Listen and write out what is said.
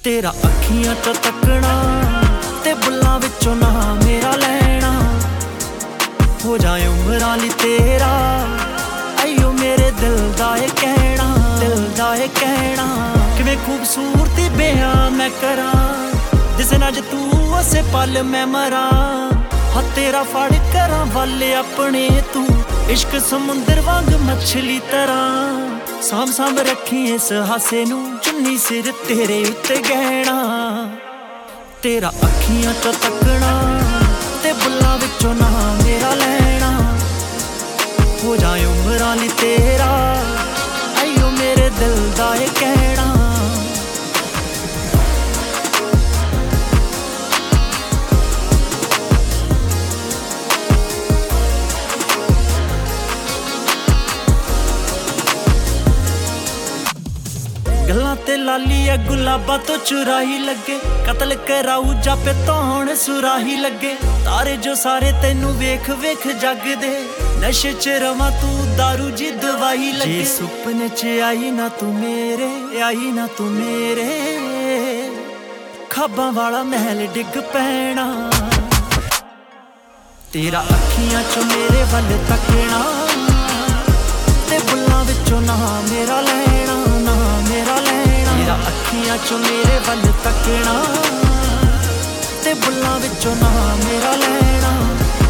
तेरा अखियां चो तकना ते बुल्लां विचों ना मेरा लैना, हो जाए उमरां लई तेरा आइयो मेरे दिल दा ए कहना, दिल दा ए कहना। किवें खूबसूरती बयां मैं करां जिस नाल तू उसे पल मैं मरां, हाँ तेरा फड़ करां वाले अपने तू इश्क समुंदर वांग मछली तरह। साम साम रखी इस हासे नू चुन्नी सिर तेरे उत्ते गहना, तेरा अखियां चो तकना ते बुल्लां विचों ना मेरा लैना, हो जाए उमरां लई तेरा आइयो मेरे दिल दा ए कहना। गल्लां ते लाली है गुलाबा तो चुराही लगे, कतल कराऊ जापे तौण सुराही लगे। तारे जो सारे तेनू वेख वेख जगदे, नशे च रवां तू दारू जी दवाई लगे। जे सुपने च आई ना तू मेरे, आई ना तू मेरे, खाबां वाला महल डिग पैना। तेरा अखियां चो मेरे वल तकना ते बुल्लां विचों ना मेरा लैना, ना मेरा लैना। तेरा अखियां चो मेरे वल तकना ते बुल्लां विचों ना मेरा लैना।